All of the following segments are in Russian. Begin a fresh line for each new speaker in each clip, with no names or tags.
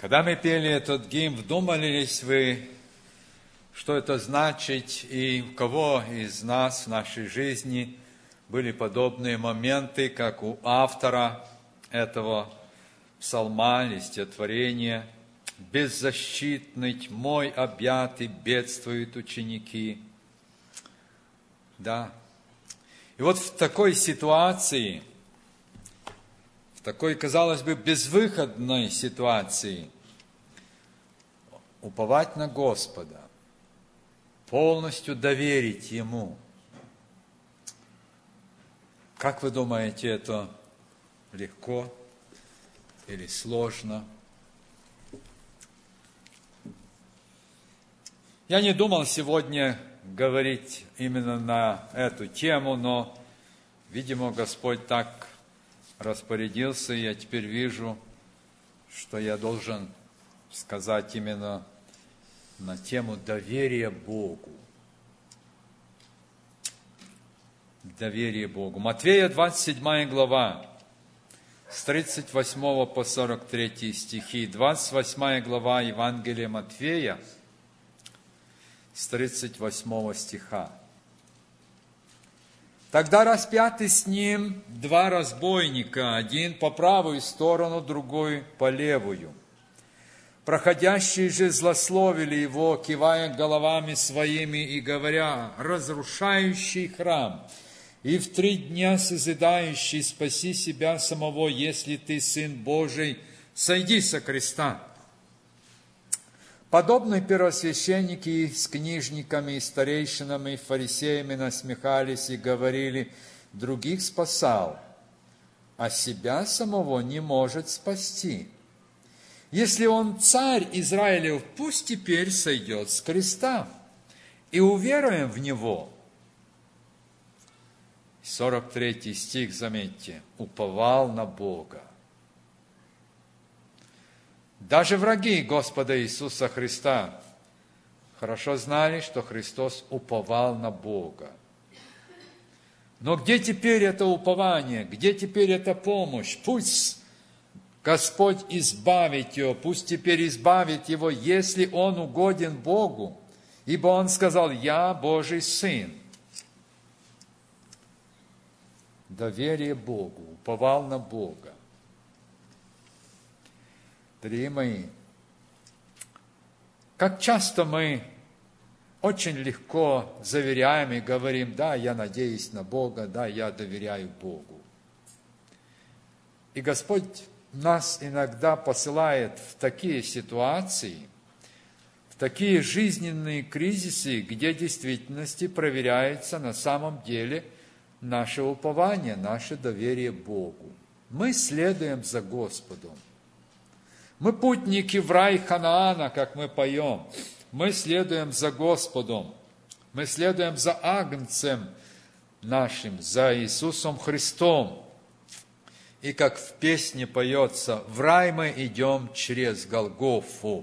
Когда мы пели этот гимн, вдумались вы, что это значит, и у кого из нас в нашей жизни были подобные моменты, как у автора этого псалма или стихотворения: «Беззащитный тьмой объятый бедствуют ученики». Да. И вот в такой ситуации, в такой, казалось бы, безвыходной ситуации, уповать на Господа, полностью доверить Ему. Как вы думаете, это легко или сложно? Я не думал сегодня говорить именно на эту тему, но, видимо, Господь так распорядился, и я теперь вижу, что я должен сказать именно на тему доверия Богу. Доверие Богу. Матфея 27 глава, с 38 по 43 стихи. 28 глава Евангелия Матфея, с 38 стиха. «Тогда распяты с ним два разбойника, один по правую сторону, другой по левую. Проходящие же злословили его, кивая головами своими и говоря: разрушающий храм и в 3 дня созидающий, спаси себя самого, если ты Сын Божий, сойди со креста». Подобные первосвященники с книжниками, и старейшинами, и фарисеями насмехались и говорили: других спасал, а себя самого не может спасти. Если он царь Израилев, пусть теперь сойдет с креста, и уверуем в него. 43 стих, заметьте, уповал на Бога. Даже враги Господа Иисуса Христа хорошо знали, что Христос уповал на Бога. Но где теперь это упование? Где теперь эта помощь? Пусть Господь избавит его, пусть теперь избавит его, если он угоден Богу, ибо он сказал: «Я Божий Сын». Доверие Богу, уповал на Бога. Дорогие мои, как часто мы очень легко заверяем и говорим: да, я надеюсь на Бога, да, я доверяю Богу. И Господь нас иногда посылает в такие ситуации, в такие жизненные кризисы, где в действительности проверяется на самом деле наше упование, наше доверие Богу. Мы следуем за Господом. Мы путники в рай Ханаана, как мы поем. Мы следуем за Господом. Мы следуем за Агнцем нашим, за Иисусом Христом. И как в песне поется: в рай мы идем через Голгофу.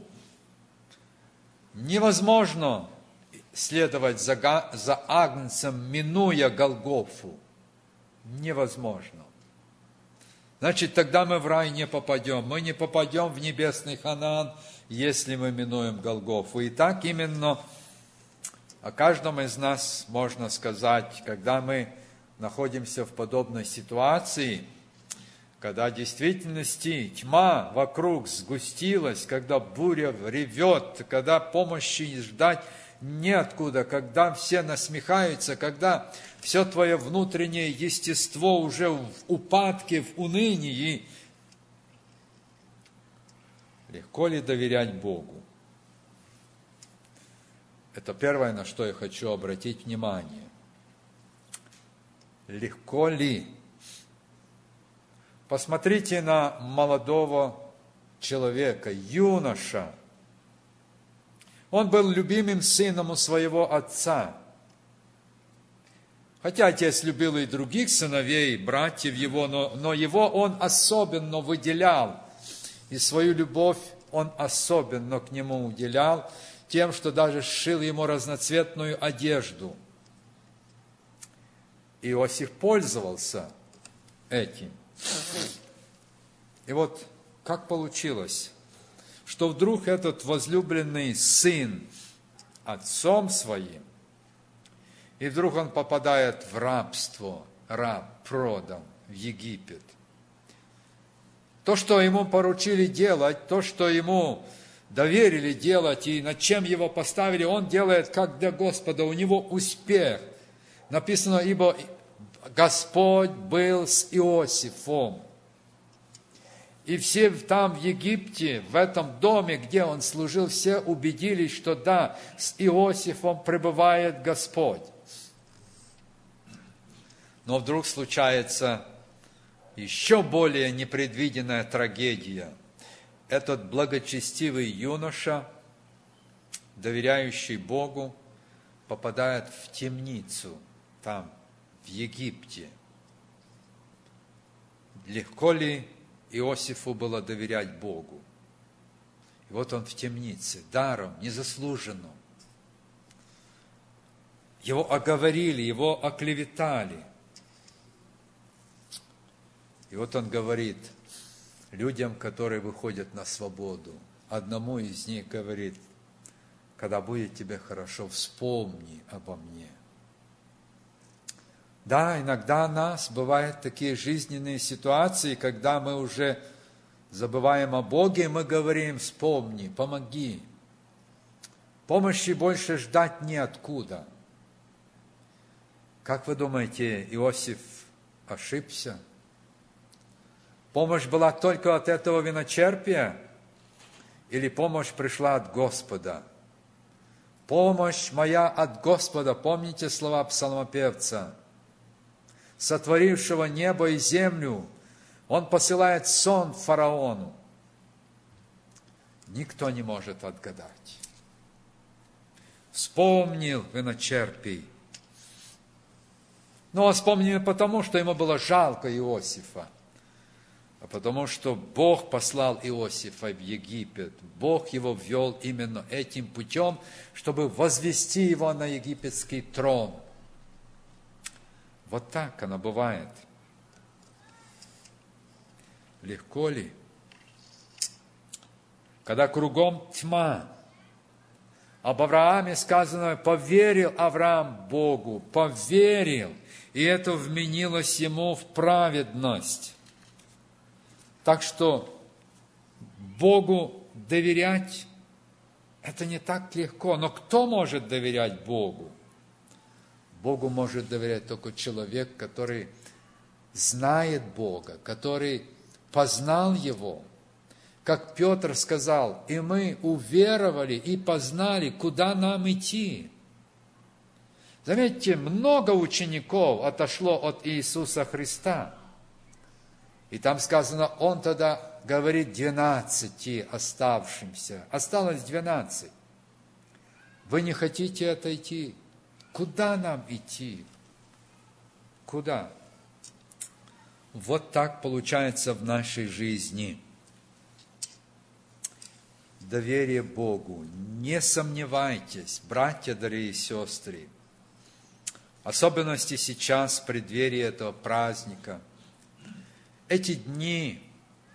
Невозможно следовать за Агнцем, минуя Голгофу. Невозможно. Значит, тогда мы в рай не попадем. Мы не попадем в небесный Ханаан, если мы минуем Голгофу. И так именно о каждом из нас можно сказать, когда мы находимся в подобной ситуации, когда в действительности тьма вокруг сгустилась, когда буря ревет, когда помощи ждать неоткуда, когда все насмехаются, когда все твое внутреннее естество уже в упадке, в унынии. Легко ли доверять Богу? Это первое, на что я хочу обратить внимание. Легко ли? Посмотрите на молодого человека, юноша. Он был любимым сыном у своего отца. Хотя отец любил и других сыновей, братьев его, но его он особенно выделял. И свою любовь он особенно к нему уделял тем, что даже сшил ему разноцветную одежду. Иосиф пользовался этим. И вот как получилось, что что вдруг этот возлюбленный сын отцом своим, и вдруг он попадает в рабство, раб продан в Египет. То, что ему поручили делать, то, что ему доверили делать, и над чем его поставили, он делает как для Господа, у него успех. Написано, ибо Господь был с Иосифом. И все там в Египте, в этом доме, где он служил, все убедились, что да, с Иосифом пребывает Господь. Но вдруг случается еще более непредвиденная трагедия. Этот благочестивый юноша, доверяющий Богу, попадает в темницу там, в Египте. Легко ли Иосифу было доверять Богу? И вот он в темнице, даром, незаслуженно. Его оговорили, его оклеветали. И вот он говорит людям, которые выходят на свободу. Одному из них говорит: когда будет тебе хорошо, вспомни обо мне. Да, иногда у нас бывают такие жизненные ситуации, когда мы уже забываем о Боге, и мы говорим: вспомни, помоги. Помощи больше ждать неоткуда. Как вы думаете, Иосиф ошибся? Помощь была только от этого виночерпия? Или помощь пришла от Господа? Помощь моя от Господа. Помните слова псалмопевца? Сотворившего небо и землю, Он посылает сон фараону. Никто не может отгадать. Вспомнил виночерпий. Но он вспомнил потому, что ему было жалко Иосифа, а потому что Бог послал Иосифа в Египет. Бог его ввел именно этим путем, чтобы возвести его на египетский трон. Вот так оно бывает. Легко ли? Когда кругом тьма. Об Аврааме сказано: поверил Авраам Богу, поверил, и это вменилось ему в праведность. Так что Богу доверять – это не так легко. Но кто может доверять Богу? Богу может доверять только человек, который знает Бога, который познал Его. Как Петр сказал: и мы уверовали и познали, куда нам идти. Заметьте, много учеников отошло от Иисуса Христа. И там сказано, Он тогда говорит 12 оставшимся. Осталось 12. Вы не хотите отойти? Куда нам идти? Куда? Вот так получается в нашей жизни. Доверие Богу. Не сомневайтесь, братья, дорогие сестры. Особенности сейчас, в преддверии этого праздника. Эти дни,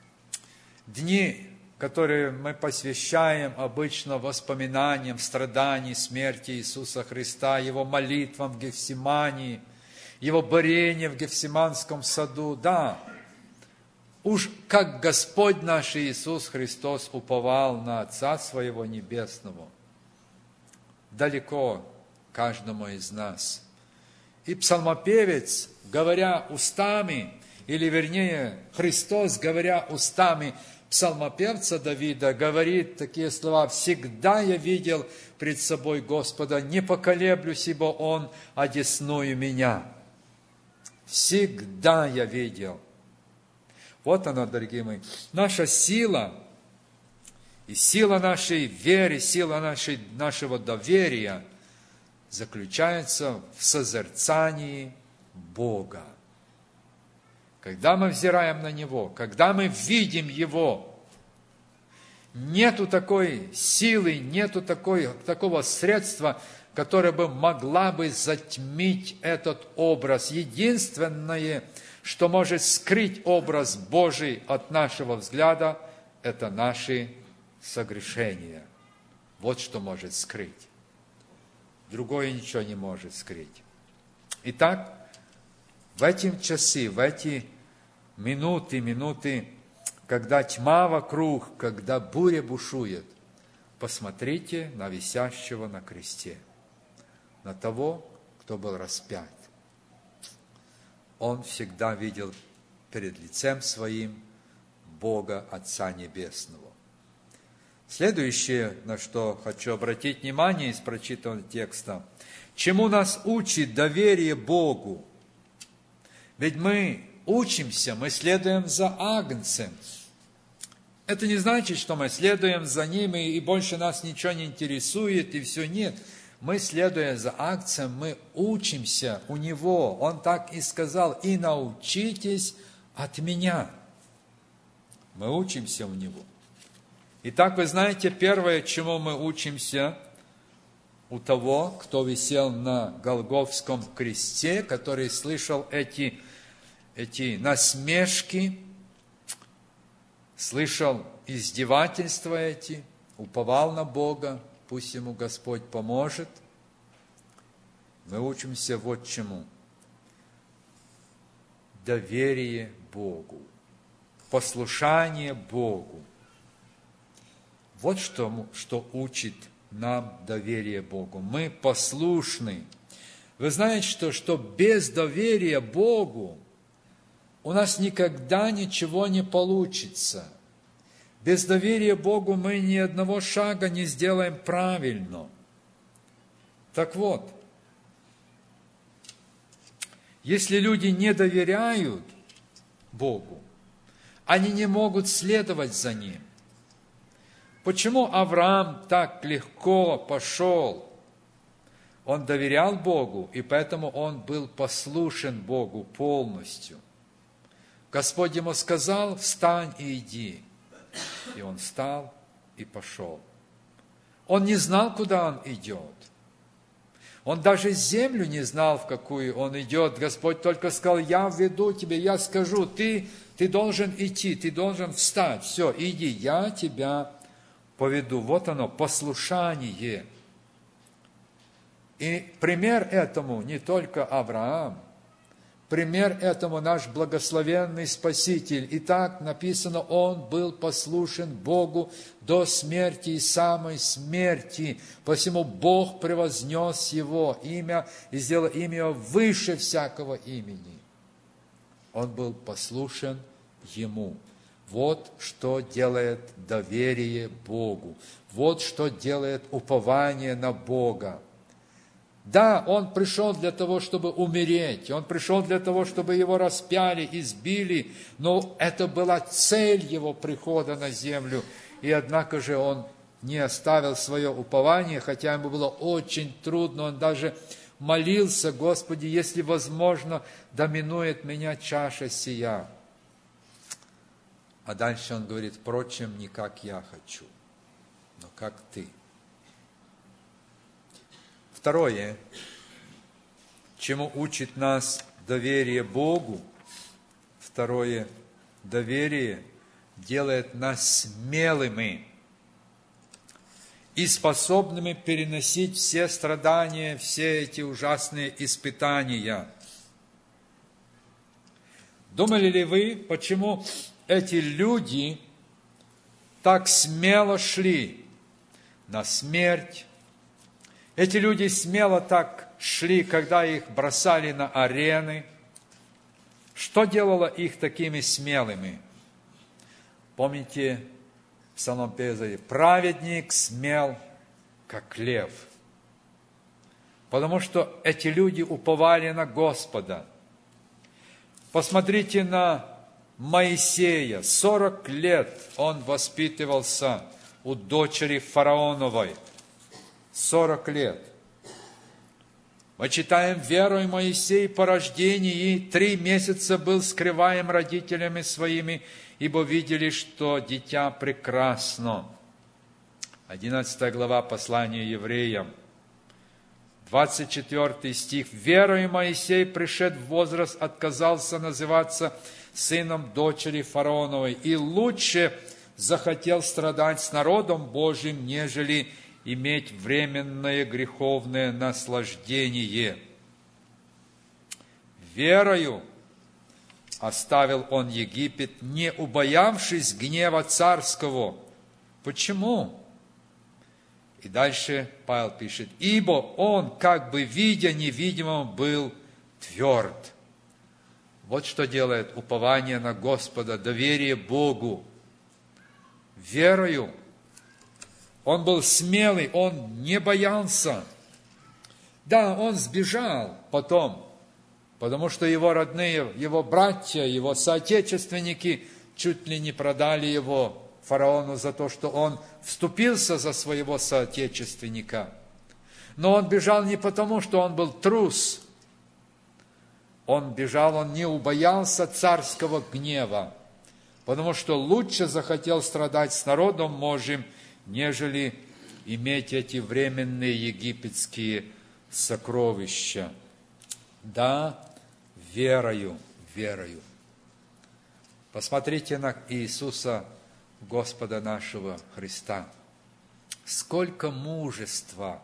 которые мы посвящаем обычно воспоминаниям страданий, смерти Иисуса Христа, Его молитвам в Гефсимании, Его борению в Гефсиманском саду, да, уж как Господь наш Иисус Христос уповал на Отца Своего Небесного, далеко каждому из нас. И псалмопевец, говоря устами, или вернее, Христос, говоря устами псалмопевца Давида, говорит такие слова: «Всегда я видел пред собой Господа, не поколеблюсь, ибо Он одесную меня». Всегда я видел. Вот она, дорогие мои, наша сила, и сила нашей веры, сила нашего доверия заключается в созерцании Бога. Когда мы взираем на Него, когда мы видим Его, нету такой силы, нету такого средства, которое бы могла бы затмить этот образ. Единственное, что может скрыть образ Божий от нашего взгляда, это наши согрешение. Вот что может скрыть. Другое ничего не может скрыть. Итак, в эти часы, в эти минуты, когда тьма вокруг, когда буря бушует, посмотрите на висящего на кресте, на того, кто был распят. Он всегда видел перед лицем своим Бога Отца Небесного. Следующее, на что хочу обратить внимание из прочитанного текста, чему нас учит доверие Богу. Ведь мы учимся, мы следуем за Агнцем. Это не значит, что мы следуем за Ним, и больше нас ничего не интересует, и все. Нет. Мы, следуя за Агнцем, мы учимся у Него. Он так и сказал: «И научитесь от Меня». Мы учимся у Него. Итак, вы знаете, первое, чему мы учимся у того, кто висел на Голгофском кресте, который слышал эти насмешки, слышал издевательства эти, уповал на Бога, пусть ему Господь поможет. Мы учимся вот чему. Доверие Богу, послушание Богу. Вот что учит нам доверие Богу. Мы послушны. Вы знаете, что без доверия Богу у нас никогда ничего не получится. Без доверия Богу мы ни одного шага не сделаем правильно. Так вот, если люди не доверяют Богу, они не могут следовать за Ним. Почему Авраам так легко пошел? Он доверял Богу, и поэтому он был послушен Богу полностью. Господь ему сказал: «Встань и иди». И он встал и пошел. Он не знал, куда он идет. Он даже землю не знал, в какую он идет. Господь только сказал: «Я веду тебя, я скажу, ты должен идти, ты должен встать. Все, иди, я тебя поведу». Вот оно, послушание. И пример этому не только Авраам, пример этому наш благословенный Спаситель. И так написано: он был послушен Богу до смерти и самой смерти. Посему Бог превознес его имя и сделал имя его выше всякого имени. Он был послушен Ему. Вот что делает доверие Богу. Вот что делает упование на Бога. Да, он пришел для того, чтобы умереть. Он пришел для того, чтобы его распяли, избили. Но это была цель его прихода на землю. И однако же он не оставил свое упование, хотя ему было очень трудно. Он даже молился: «Господи, если возможно, да минует меня чаша сия». А дальше он говорит: «Впрочем, не как я хочу, но как ты». Второе, чему учит нас доверие Богу. Второе, доверие делает нас смелыми и способными переносить все страдания, все эти ужасные испытания. Думали ли вы, почему эти люди так смело шли на смерть? Эти люди смело так шли, когда их бросали на арены. Что делало их такими смелыми? Помните, Псалом 50: «Праведник смел, как лев». Потому что эти люди уповали на Господа. Посмотрите на Моисея. 40 лет он воспитывался у дочери фараоновой. 40 лет. Мы читаем: «Верой Моисей по рождении 3 месяца был скрываем родителями своими, ибо видели, что дитя прекрасно». 11 глава послания евреям, 24 стих. «Верой Моисей, пришед в возраст, отказался называться сыном дочери фараоновой, и лучше захотел страдать с народом Божьим, нежели иметь временное греховное наслаждение. Верою оставил он Египет, не убоявшись гнева царского. Почему? И дальше Павел пишет: ибо он, как бы видя невидимого, был тверд. Вот что делает упование на Господа, доверие Богу. Верою он был смелый, он не боялся. Да, он сбежал потом, потому что его родные, его братья, его соотечественники чуть ли не продали его фараону за то, что он вступился за своего соотечественника. Но он бежал не потому, что он был трус. Он бежал, он не убоялся царского гнева, потому что лучше захотел страдать с народом Божьим, нежели иметь эти временные египетские сокровища. Да, верою. Посмотрите на Иисуса, Господа нашего Христа. Сколько мужества!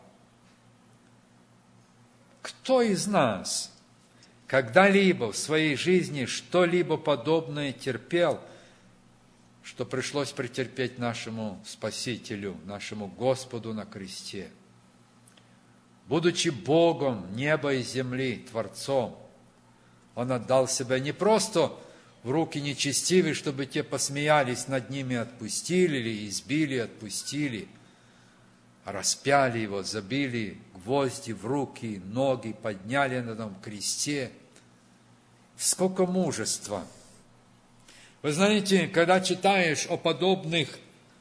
Кто из нас когда-либо в своей жизни что-либо подобное терпел, что пришлось претерпеть нашему Спасителю, нашему Господу на кресте? Будучи Богом неба и земли, Творцом, Он отдал себя не просто в руки нечестивых, чтобы те посмеялись над ними, отпустили или избили, отпустили, а распяли Его, забили гвозди в руки, ноги, подняли на том кресте. Сколько мужества! Вы знаете, когда читаешь о подобных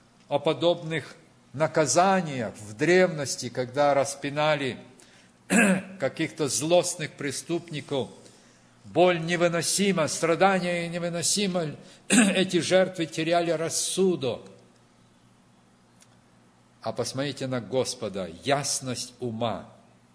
наказаниях в древности, когда распинали каких-то злостных преступников, боль невыносима, страдания невыносимы, эти жертвы теряли рассудок. А посмотрите на Господа, ясность ума.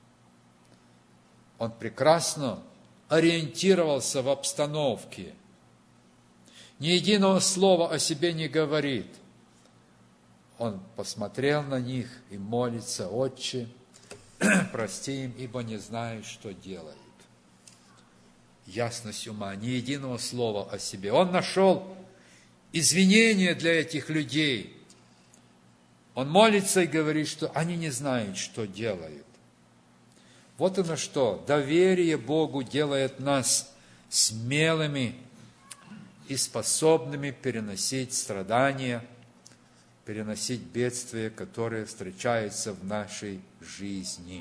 Он прекрасно ориентировался в обстановке. Ни единого слова о себе не говорит. Он посмотрел на них и молится: Отче, прости им, ибо не знают, что делают. Ясность ума, ни единого слова о себе. Он нашел извинения для этих людей. Он молится и говорит, что они не знают, что делают. Вот оно что. Доверие Богу делает нас смелыми и способными переносить страдания, переносить бедствия, которые встречаются в нашей жизни.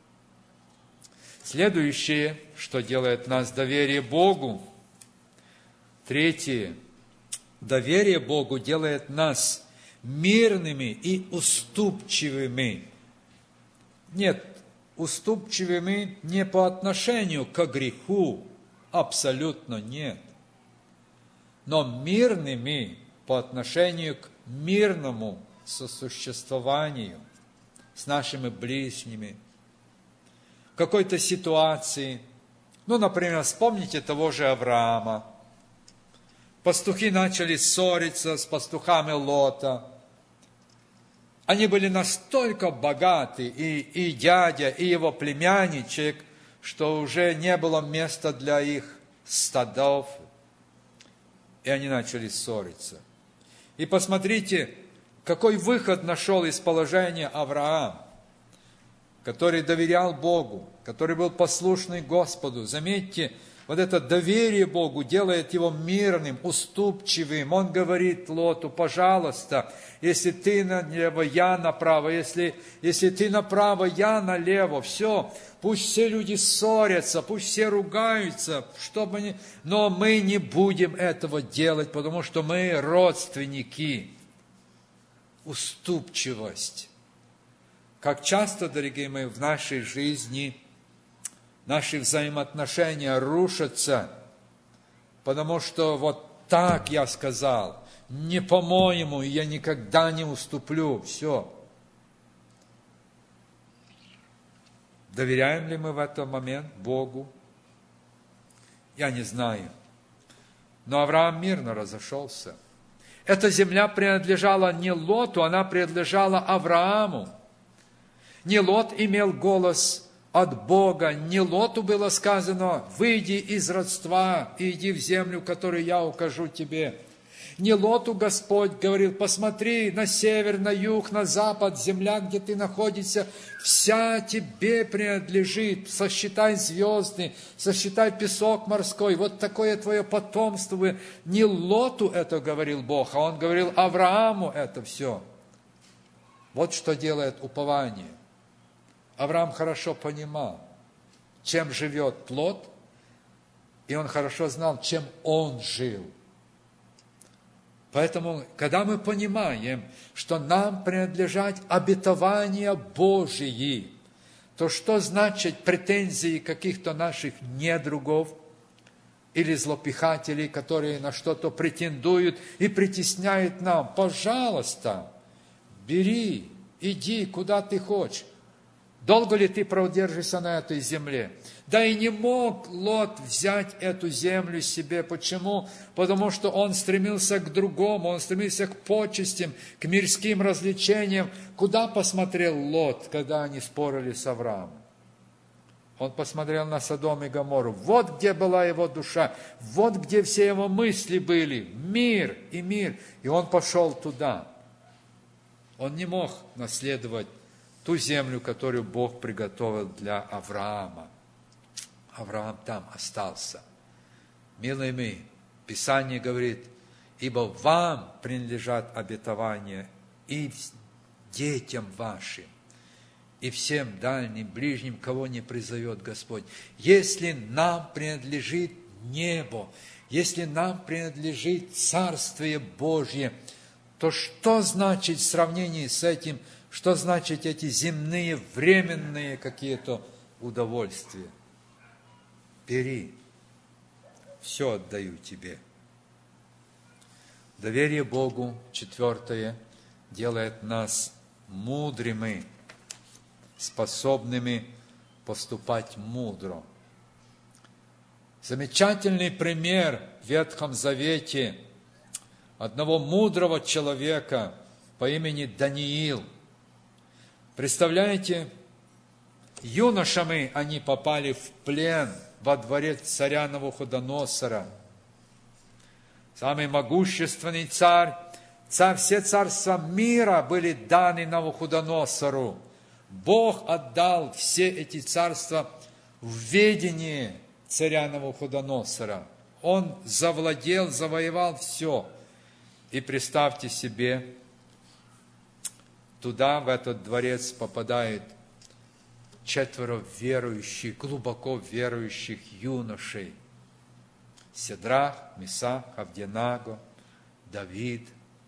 Следующее, что делает нас доверие Богу. Третье. Доверие Богу делает нас мирными и уступчивыми. Нет, уступчивыми не по отношению к греху, абсолютно нет. Но мирными по отношению к мирному сосуществованию с нашими ближними, в какой-то ситуации. Например, вспомните того же Авраама. Пастухи начали ссориться с пастухами Лота. Они были настолько богаты, и дядя, и его племянничек, что уже не было места для их стадов. И они начали ссориться. И посмотрите, какой выход нашел из положения Авраам, который доверял Богу, который был послушный Господу. Заметьте, вот это доверие Богу делает его мирным, уступчивым. Он говорит Лоту: пожалуйста, если ты налево, я направо, если ты направо, я налево, все, пусть все люди ссорятся, пусть все ругаются, но мы не будем этого делать, потому что мы родственники. Уступчивость. Как часто, дорогие мои, в нашей жизни наши взаимоотношения рушатся, потому что вот так я сказал, не по-моему, и я никогда не уступлю. Все. Доверяем ли мы в этот момент Богу? Я не знаю. Но Авраам мирно разошелся. Эта земля принадлежала не Лоту, она принадлежала Аврааму. Не Лот имел голос от Бога, не Лоту было сказано: «Выйди из родства и иди в землю, которую я укажу тебе». Не Лоту Господь говорил: «Посмотри на север, на юг, на запад, земля, где ты находишься, вся тебе принадлежит, сосчитай звезды, сосчитай песок морской, вот такое твое потомство». Не Лоту это говорил Бог, а Он говорил Аврааму это все. Вот что делает упование. Авраам хорошо понимал, чем живет Лот, и он хорошо знал, чем он жил. Поэтому, когда мы понимаем, что нам принадлежат обетования Божьи, то что значит претензии каких-то наших недругов или злопыхателей, которые на что-то претендуют и притесняют нам? Пожалуйста, бери, иди, куда ты хочешь. Долго ли ты продержишься на этой земле? Да и не мог Лот взять эту землю себе. Почему? Потому что он стремился к другому, он стремился к почестям, к мирским развлечениям. Куда посмотрел Лот, когда они спорили с Авраамом? Он посмотрел на Содом и Гоморру. Вот где была его душа, вот где все его мысли были. Мир и мир. И он пошел туда. Он не мог наследовать ту землю, которую Бог приготовил для Авраама. Авраам там остался. Милые мои, Писание говорит: «Ибо вам принадлежат обетования и детям вашим, и всем дальним, ближним, кого не призовет Господь». Если нам принадлежит небо, если нам принадлежит Царствие Божье, то что значит в сравнении с этим, что значит эти земные, временные какие-то удовольствия? Бери, все отдаю тебе. Доверие Богу, 4, делает нас мудрыми, способными поступать мудро. Замечательный пример в Ветхом Завете одного мудрого человека по имени Даниил. Представляете, юношами они попали в плен во дворец царя Навуходоносора. Самый могущественный царь, все царства мира были даны Навуходоносору. Бог отдал все эти царства в ведение царя Навуходоносора. Он завоевал все. И представьте себе, туда, в этот дворец, попадает 4 верующих, глубоко верующих юношей. Седрах, Месах, Авденаго, Давид.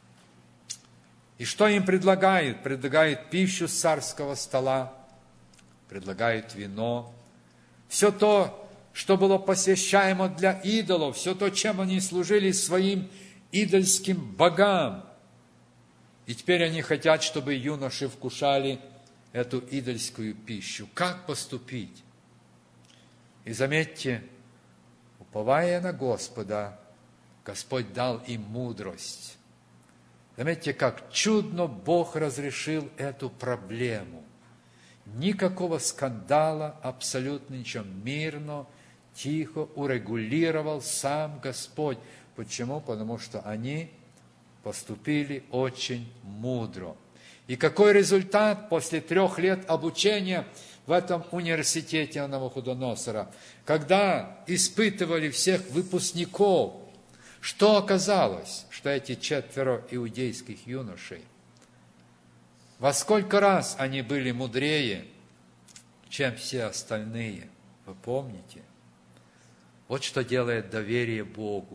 И что им предлагают? Предлагают пищу с царского стола, предлагают вино. Все то, что было посвящаемо для идолов, все то, чем они служили своим идольским богам. И теперь они хотят, чтобы юноши вкушали эту идольскую пищу. Как поступить? И заметьте, уповая на Господа, Господь дал им мудрость. Заметьте, как чудно Бог разрешил эту проблему. Никакого скандала, абсолютно ничего. Мирно, тихо урегулировал сам Господь. Почему? Потому что они поступили очень мудро. И какой результат после 3 лет обучения в этом университете Навуходоносора? Когда испытывали всех выпускников, что оказалось? Что эти 4 иудейских юношей, во сколько раз они были мудрее, чем все остальные? Вы помните? Вот что делает доверие Богу.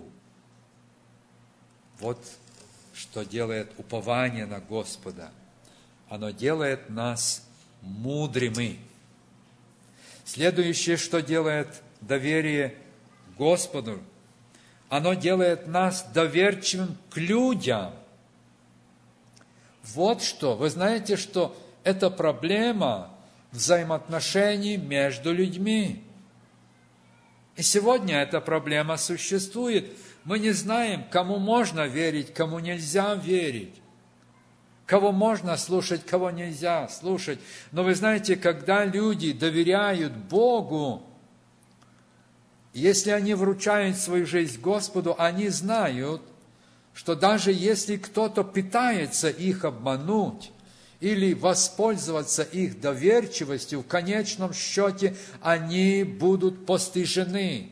Вот что делает упование на Господа. Оно делает нас мудрыми. Следующее, что делает доверие Господу, оно делает нас доверчивым к людям. Вот что. Вы знаете, что это проблема взаимоотношений между людьми. И сегодня эта проблема существует. Мы не знаем, кому можно верить, кому нельзя верить. Кого можно слушать, кого нельзя слушать. Но вы знаете, когда люди доверяют Богу, если они вручают свою жизнь Господу, они знают, что даже если кто-то пытается их обмануть или воспользоваться их доверчивостью, в конечном счете они будут постижены.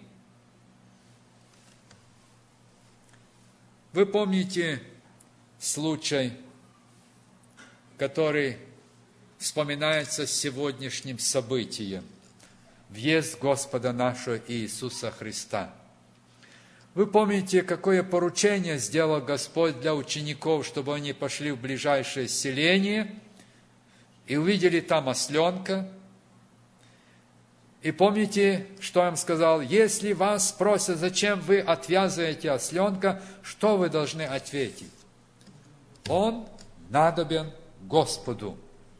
Вы помните случай, который вспоминается с сегодняшним событием. Въезд Господа нашего Иисуса Христа. Вы помните, какое поручение сделал Господь для учеников, чтобы они пошли в ближайшее селение и увидели там осленка. И помните, что им сказал? Если вас спросят, зачем вы отвязываете осленка, что вы должны ответить? Он надобен Господу.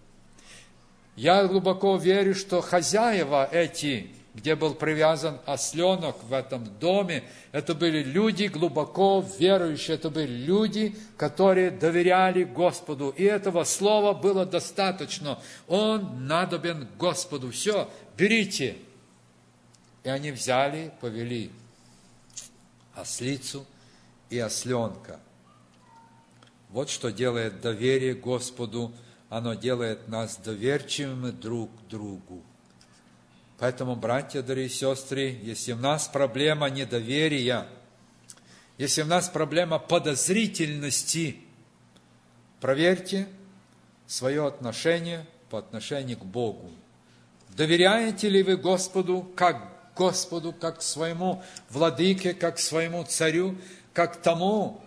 Я глубоко верю, что хозяева эти, где был привязан осленок в этом доме, это были люди глубоко верующие, это были люди, которые доверяли Господу. И этого слова было достаточно. Он надобен Господу. Все, берите. И они взяли, повели ослицу и осленка. Вот что делает доверие Господу. Оно делает нас доверчивыми друг к другу. Поэтому, братья, дорогие сестры, если у нас проблема недоверия, если у нас проблема подозрительности, проверьте свое отношение по отношению к Богу. Доверяете ли вы Господу, как к своему владыке, как к своему царю, как тому,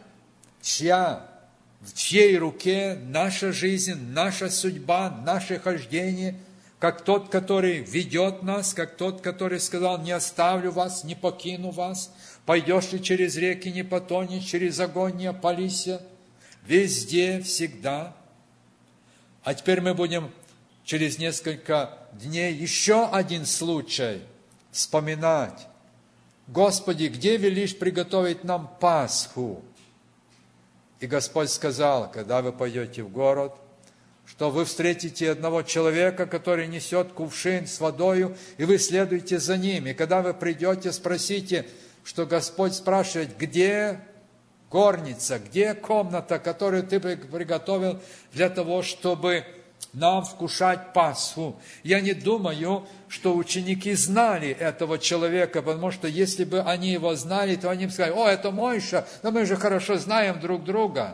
в чьей руке наша жизнь, наша судьба, наше хождение, как тот, который ведет нас, как тот, который сказал, не оставлю вас, не покину вас, пойдешь ли через реки, не потонешь, через огонь не опалися, везде, всегда. А теперь мы будем через несколько дней еще один случай вспоминать. Господи, где велишь приготовить нам Пасху? И Господь сказал, когда вы пойдете в город, что вы встретите одного человека, который несет кувшин с водою, и вы следуете за ним. И когда вы придете, спросите, что Господь спрашивает, где горница, где комната, которую ты приготовил для того, чтобы нам вкушать Пасху. Я не думаю, что ученики знали этого человека, потому что если бы они его знали, то они бы сказали, о, это Мойша, да мы же хорошо знаем друг друга.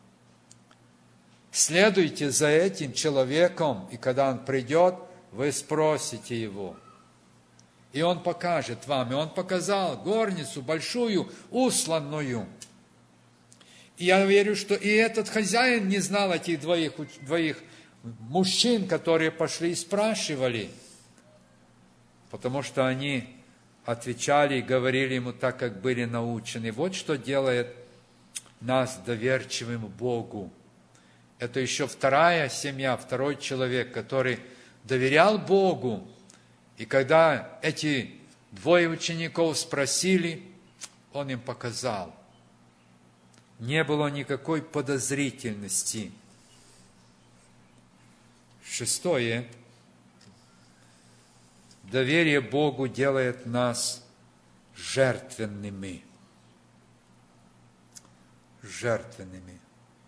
Следуйте за этим человеком, и когда он придет, вы спросите его. И он покажет вам. И он показал горницу большую, усланную. И я верю, что и этот хозяин не знал этих двоих мужчин, которые пошли и спрашивали. Потому что они отвечали и говорили ему так, как были научены. Вот что делает нас доверчивым Богу. Это еще вторая семья, второй человек, который доверял Богу. И когда эти двое учеников спросили, он им показал. Не было никакой подозрительности. Шестое. Доверие Богу делает нас жертвенными. Жертвенными.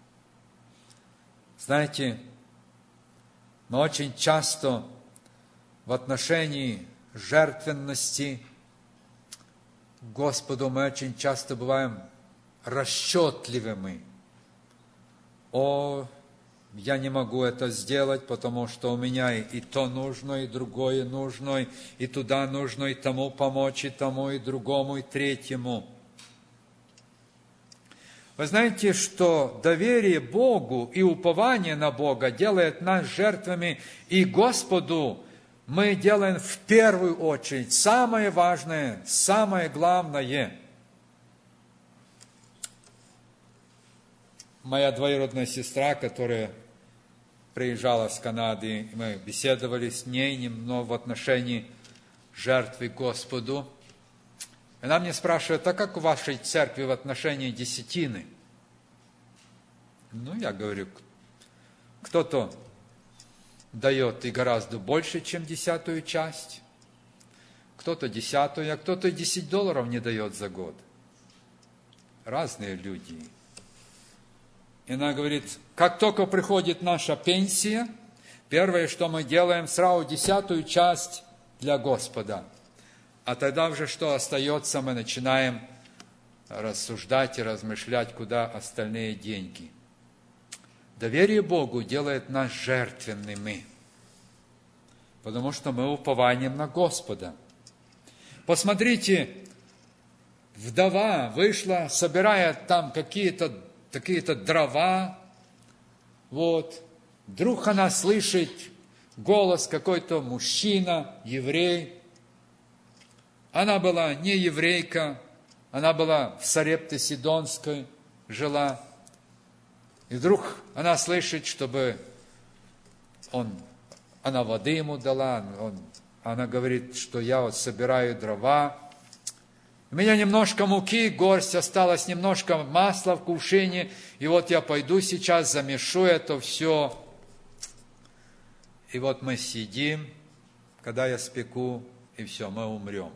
Знаете, мы очень часто в отношении жертвенности Господу мы очень часто бываем расчетливыми. О, я не могу это сделать, потому что у меня и то нужно, и другое нужно, и туда нужно, и тому помочь, и тому, и другому, и третьему. Вы знаете, что доверие Богу и упование на Бога делает нас жертвами, и Господу мы делаем в первую очередь самое важное, самое главное. Моя двоюродная сестра, которая приезжала с Канады, мы беседовали с ней немного в отношении жертвы Господу. Она мне спрашивает, а как у вашей церкви в отношении десятины? Ну, я говорю, кто-то дает и гораздо больше, чем 10 часть, кто-то 10, а кто-то и $10 не дает за год. Разные люди. И она говорит, как только приходит наша пенсия, первое, что мы делаем, сразу 10 часть для Господа. А тогда уже что остается, мы начинаем рассуждать и размышлять, куда остальные деньги. Доверие Богу делает нас жертвенными, потому что мы упованием на Господа. Посмотрите, вдова вышла, собирая там какие-то дрова, вот. Вдруг она слышит голос какой-то мужчина, еврей. Она была не еврейка, она была в Сарепте Сидонской, жила. И вдруг она слышит, чтобы она воды ему дала. Она говорит, что я вот собираю дрова. У меня немножко муки, горсть, осталось немножко масла в кувшине. И вот я пойду сейчас, замешу это все. И вот мы сидим, когда я спеку, и все, мы умрем.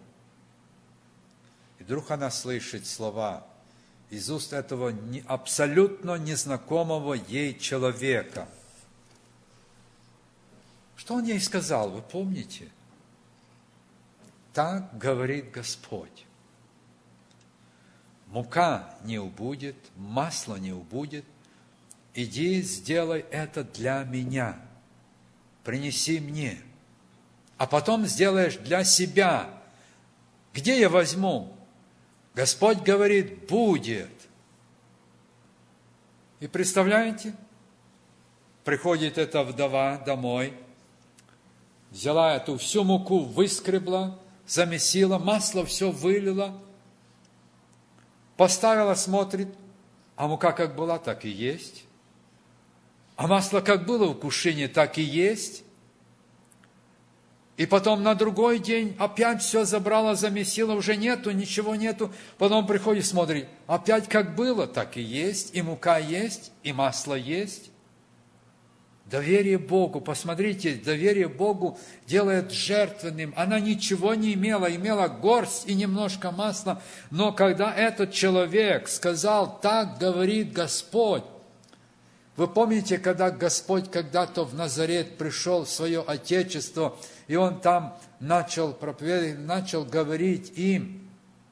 И вдруг она слышит слова из уст этого абсолютно незнакомого ей человека. Что он ей сказал, вы помните? Так говорит Господь. Мука не убудет, масло не убудет. Иди, сделай это для меня. Принеси мне. А потом сделаешь для себя. Где я возьму? Господь говорит, будет. И представляете, приходит эта вдова домой, взяла эту всю муку, выскребла, замесила, масло все вылила, поставила, смотрит, а мука как была, так и есть. А масло как было в кувшине, так и есть. И потом на другой день опять все забрала, замесила, уже нету, ничего нету. Потом приходит, смотрит, опять как было, так и есть. И мука есть, и масло есть. Доверие Богу, посмотрите, доверие Богу делает жертвенным. Она ничего не имела, имела горсть и немножко масла. Но когда этот человек сказал, так говорит Господь, вы помните, когда Господь когда-то в Назарет пришел в свое Отечество, и Он там начал проповедовать, начал говорить им,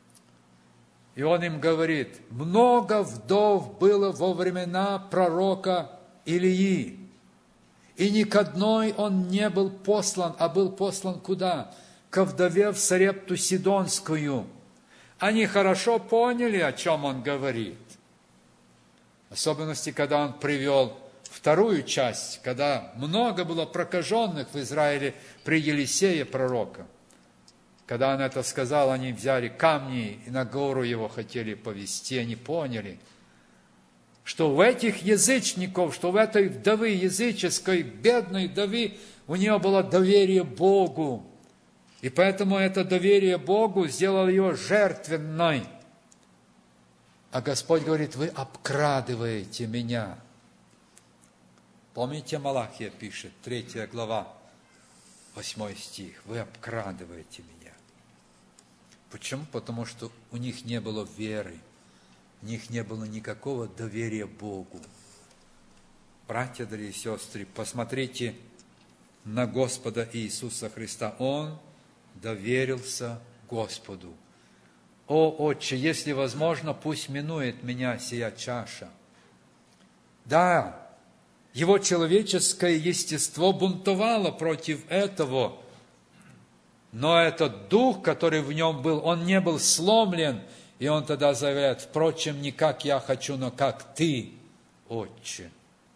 и Он им говорит, много вдов было во времена пророка Илии, и ни к одной он не был послан, а был послан куда? Ко вдове в Сарепту Сидонскую. Они хорошо поняли, о чем он говорит. В особенности, когда он привел вторую часть, когда много было прокаженных в Израиле при Елисее пророка. Когда он это сказал, они взяли камни и на гору его хотели повести, они поняли, что у этих язычников, что в этой вдовы языческой, бедной вдовы, у нее было доверие Богу. И поэтому это доверие Богу сделало ее жертвенной. А Господь говорит, вы обкрадываете меня. Помните, Малахия пишет, 3 глава, 8 стих. Вы обкрадываете меня. Почему? Потому что у них не было веры. У них не было никакого доверия Богу. Братья, дорогие сестры, посмотрите на Господа Иисуса Христа. Он доверился Господу. О, Отче, если возможно, пусть минует меня сия чаша. Да, его человеческое естество бунтовало против этого, но этот дух, который в нем был, он не был сломлен, и он тогда заявляет, впрочем, не как я хочу, но как ты, Отче.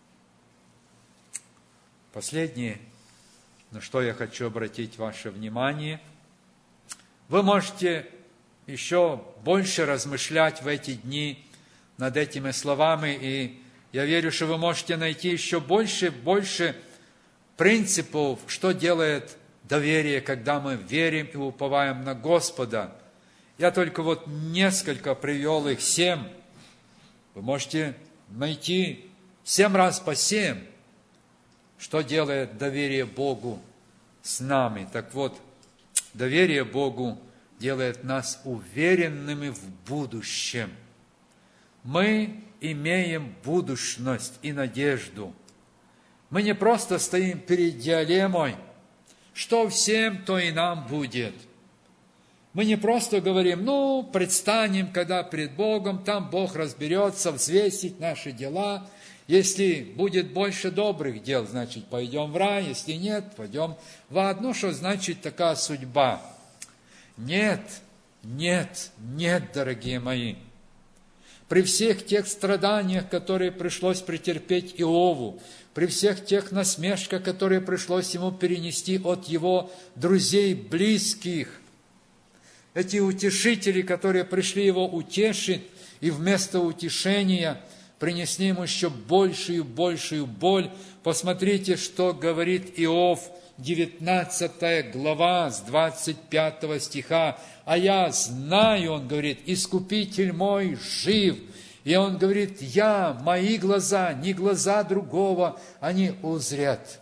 Последнее, на что я хочу обратить ваше внимание. Вы можете еще больше размышлять в эти дни над этими словами, и я верю, что вы можете найти еще больше принципов, что делает доверие, когда мы верим и уповаем на Господа. Я только вот несколько привел их, 7. Вы можете найти 7 раз по 7, что делает доверие Богу с нами. Так вот, доверие Богу делает нас уверенными в будущем. Мы имеем будущность и надежду. Мы не просто стоим перед дилеммой, что всем, то и нам будет. Мы не просто говорим, предстанем, когда пред Богом, там Бог разберется, взвесит наши дела. Если будет больше добрых дел, значит, пойдем в рай, если нет, пойдем в ад. Что значит такая судьба? Нет, дорогие мои. При всех тех страданиях, которые пришлось претерпеть Иову, при всех тех насмешках, которые пришлось ему перенести от его друзей, близких, эти утешители, которые пришли его утешить, и вместо утешения принесли ему еще большую боль. Посмотрите, что говорит Иов, 19 глава, с 25 стиха. «А я знаю, он говорит, Искупитель мой жив». И он говорит, мои глаза, не глаза другого, они узрят.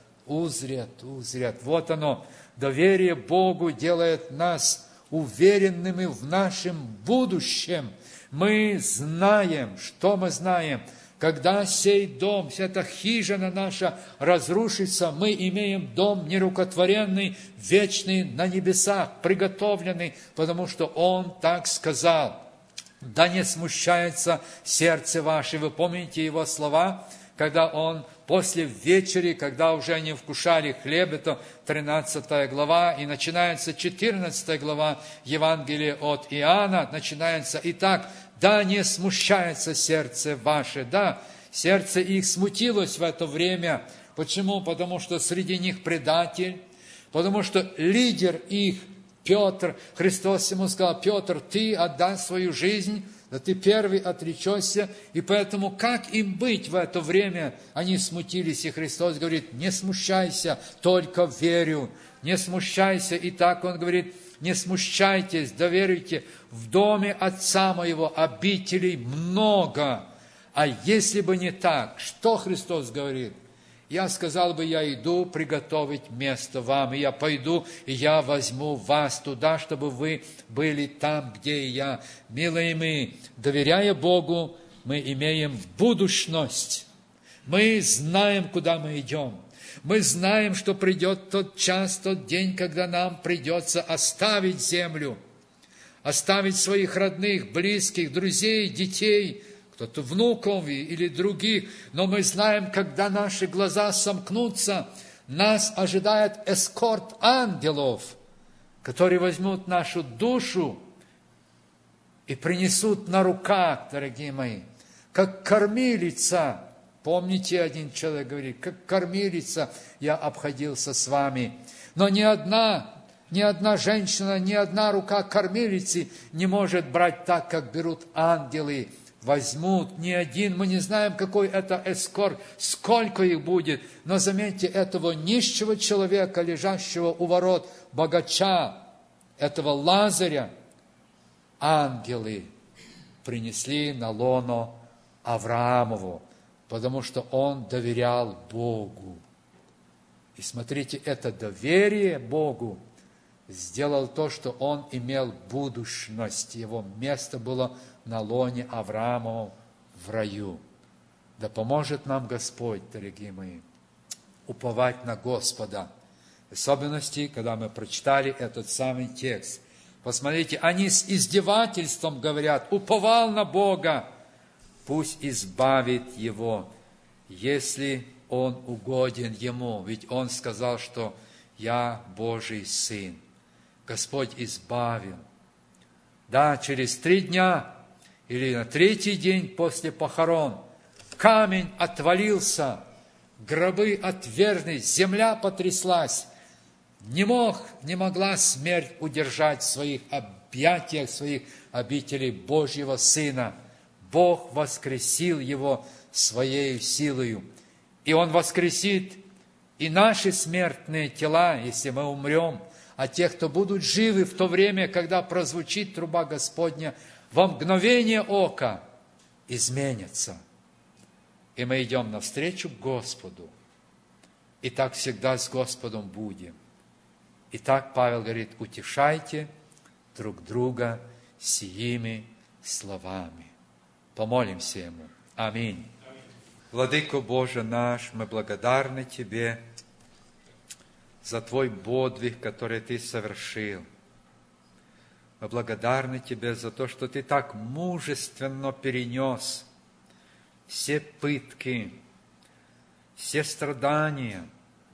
Вот оно, доверие Богу делает нас уверенными в нашем будущем. Мы знаем, что мы знаем. Когда сей дом, вся эта хижина наша разрушится, мы имеем дом нерукотворенный, вечный на небесах, приготовленный, потому что Он так сказал. Да не смущается сердце ваше. Вы помните Его слова, когда Он после вечери, когда уже они вкушали хлеб, это 13 глава, и начинается 14 глава Евангелия от Иоанна, начинается «Итак, да не смущается сердце ваше». Да, сердце их смутилось в это время. Почему? Потому что среди них предатель, потому что лидер их, Петр, Христос ему сказал, Петр, ты отдай свою жизнь, да ты первый отречешься, и поэтому как им быть в это время? Они смутились, и Христос говорит, не смущайся, только верю, не смущайся. И так Он говорит, не смущайтесь, доверуйте, в доме Отца моего обителей много. А если бы не так, что Христос говорит? Я сказал бы, я иду приготовить место вам, и я пойду, и я возьму вас туда, чтобы вы были там, где и я. Милые мои, доверяя Богу, мы имеем будущность. Мы знаем, куда мы идем. Мы знаем, что придет тот час, тот день, когда нам придется оставить землю, оставить своих родных, близких, друзей, детей, кто-то внуков или других, но мы знаем, когда наши глаза сомкнутся, нас ожидает эскорт ангелов, которые возьмут нашу душу и принесут на руках, дорогие мои, как кормилица. Помните, один человек говорит, как кормилица я обходился с вами. Но ни одна женщина, ни одна рука кормилицы не может брать так, как берут ангелы. Возьмут ни один, мы не знаем, какой это эскорт, сколько их будет, но заметьте, этого нищего человека, лежащего у ворот, богача, этого Лазаря, ангелы принесли на лоно Авраамову, потому что он доверял Богу. И смотрите, это доверие Богу сделал то, что он имел будущность, его место было на лоне Авраамова в раю. Да поможет нам Господь, дорогие мои, уповать на Господа. В особенности, когда мы прочитали этот самый текст. Посмотрите, они с издевательством говорят, уповал на Бога, пусть избавит его, если он угоден ему. Ведь он сказал, что я Божий Сын. Господь избавил. Да, через 3 дня или на 3-й день после похорон камень отвалился, гробы отвержены, земля потряслась. Не могла смерть удержать в своих объятиях, своих обителей Божьего Сына. Бог воскресил Его Своей силою. И Он воскресит и наши смертные тела, если мы умрем, а те, кто будут живы в то время, когда прозвучит труба Господня, во мгновение ока изменятся. И мы идем навстречу к Господу. И так всегда с Господом будем. И так Павел говорит, утешайте друг друга сиими словами. Помолимся Ему. Аминь. Владыко Боже наш, мы благодарны Тебе за Твой подвиг, который Ты совершил. Мы благодарны Тебе за то, что Ты так мужественно перенес все пытки, все страдания.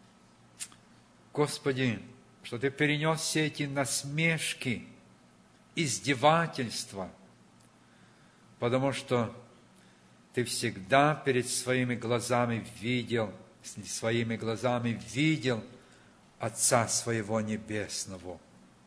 Господи, что Ты перенес все эти насмешки, издевательства, потому что Ты всегда перед своими глазами видел Отца Своего Небесного.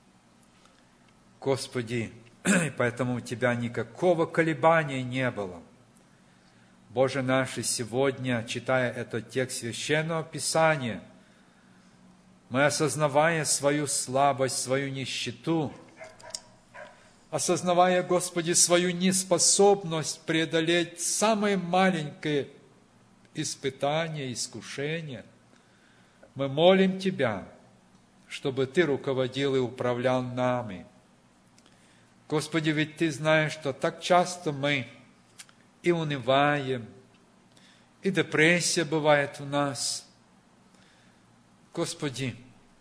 Господи, поэтому у Тебя никакого колебания не было. Боже наш, и сегодня, читая этот текст Священного Писания, мы, осознавая свою слабость, свою нищету, осознавая, Господи, свою неспособность преодолеть самое маленькое испытание, искушение, мы молим Тебя, чтобы Ты руководил и управлял нами. Господи, ведь Ты знаешь, что так часто мы и унываем, и депрессия бывает у нас. Господи,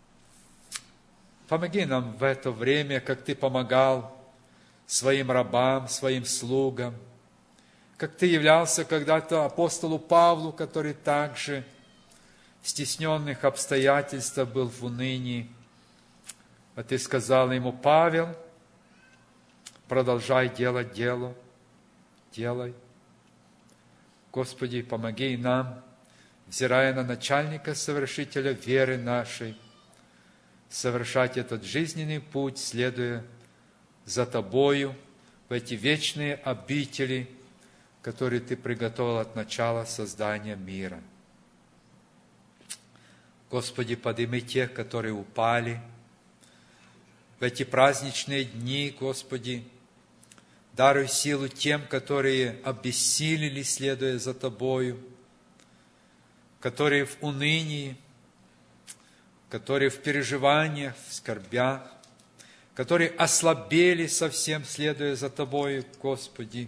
помоги нам в это время, как Ты помогал своим рабам, своим слугам, как Ты являлся когда-то апостолу Павлу, который также в стесненных обстоятельствах был в унынии. А Ты сказал ему: Павел, продолжай делать дело, делай. Господи, помоги нам, взирая на начальника, совершителя веры нашей, совершать этот жизненный путь, следуя за Тобою в эти вечные обители, которые Ты приготовил от начала создания мира. Господи, подними тех, которые упали в эти праздничные дни, Господи. Даруй силу тем, которые обессилели, следуя за Тобою, которые в унынии, которые в переживаниях, в скорбях, которые ослабели совсем, следуя за Тобою, Господи.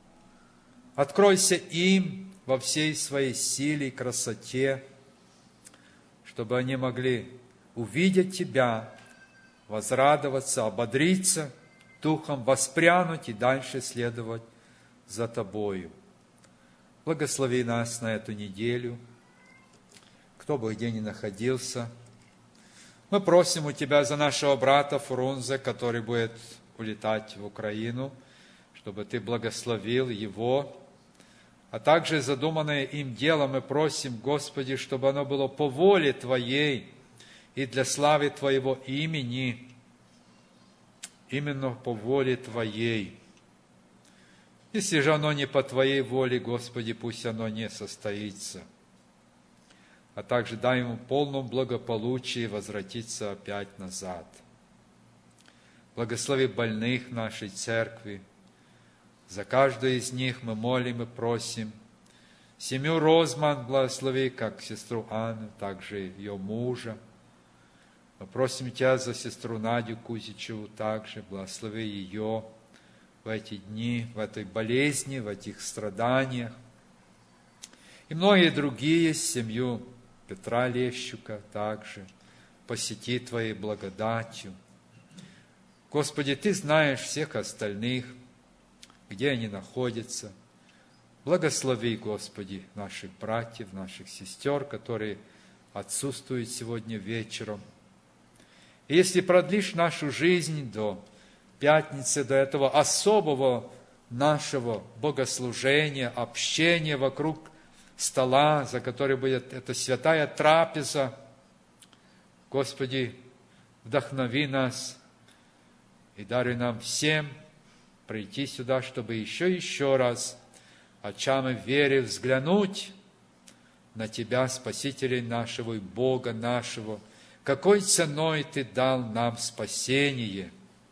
Откройся им во всей своей силе и красоте, чтобы они могли увидеть Тебя, возрадоваться, ободриться духом, воспрянуть и дальше следовать за Тобою. Благослови нас на эту неделю, кто бы где ни находился. Мы просим у Тебя за нашего брата Фрунзе, который будет улетать в Украину, чтобы Ты благословил его. А также задуманное им дело мы просим, Господи, чтобы оно было по воле Твоей и для славы Твоего имени, именно по воле Твоей. Если же оно не по Твоей воле, Господи, пусть оно не состоится. А также дай ему полном благополучии возвратиться опять назад. Благослови больных нашей церкви. За каждую из них мы молим и просим. Семью Розман благослови, как сестру Анну, также ее мужа. Мы просим Тебя за сестру Надю Кузичеву также, благослови ее в эти дни, в этой болезни, в этих страданиях. И многие другие, семью Петра Лещука также, посети Твоей благодатью. Господи, Ты знаешь всех остальных, где они находятся. Благослови, Господи, наших братьев, наших сестер, которые отсутствуют сегодня вечером. И если продлишь нашу жизнь до пятницы, до этого особого нашего богослужения, общения вокруг стола, за которой будет эта святая трапеза, Господи, вдохнови нас и даруй нам всем прийти сюда, чтобы еще раз очами веры взглянуть на Тебя, Спасителя нашего и Бога нашего, какой ценой Ты дал нам спасение.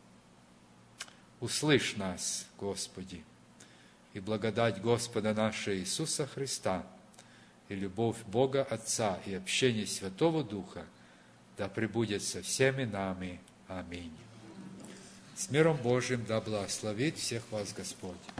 Услышь нас, Господи, и благодать Господа нашего Иисуса Христа, и любовь Бога Отца, и общение Святого Духа да пребудет со всеми нами. Аминь. С миром Божиим да благословит всех вас Господь.